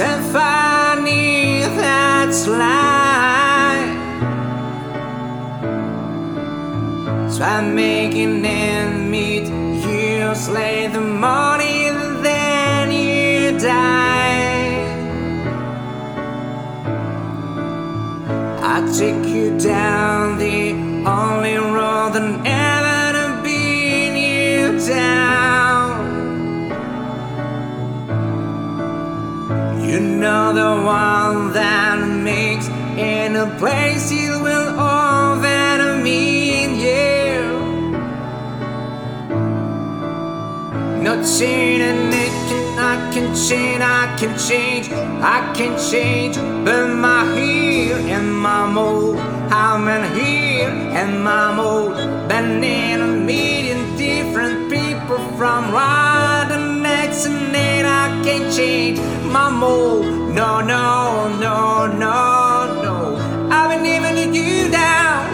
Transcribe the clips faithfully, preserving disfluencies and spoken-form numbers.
symphony that's light. Try making ends meet years later, morning, then you die. I take you down the only road that ever to beat you down. You know the one that makes in a place you will over mean you. No changing it, can, I can change, I can change, I can change. But my here and my mold, I'm in here and my mold. Been in a million different people from right the next and then I can change my mold. No, no, no, no, no. I've been leaving you down.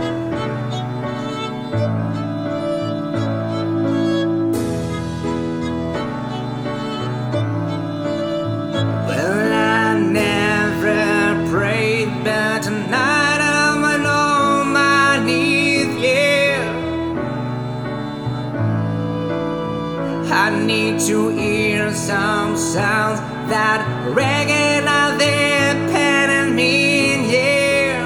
Well, I never prayed, but tonight I'm on my knees, yeah. I need to hear some sounds that recognize their pain and mean, yeah.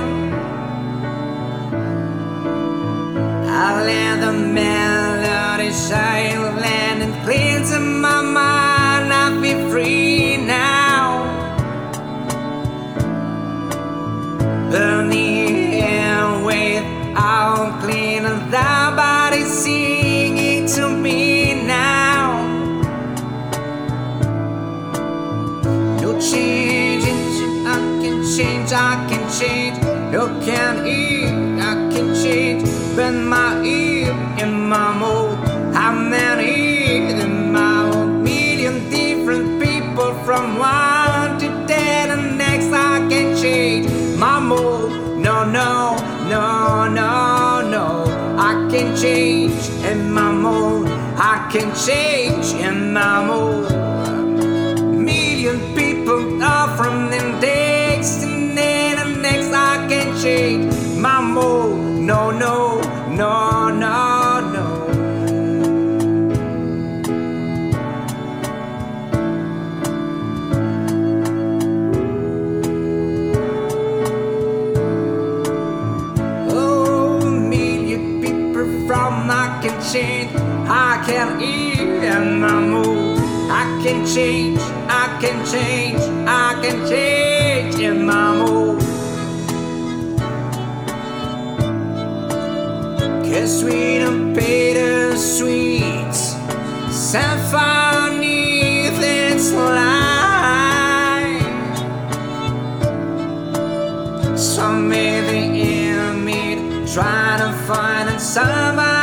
I let the melody silent and cleanse in my mind. I be free now. Burn the air without clean and thy body singing to me now. No changing, I can change, I can change. You can eat, I can change. Bend my ear in my mold. I'm an ear in my old million different people from one to ten and next I can change my mold. No, no, no, no, no. I can change in my mold. I can change in my mold. Million people are from the next and then the next I can change my mold. No, no, no, no, no. I can change, I can eat and I move. I can change, I can change, I can change in my mood. Cause we don't pay the sweet symphony that's life. So maybe in me trying to find somebody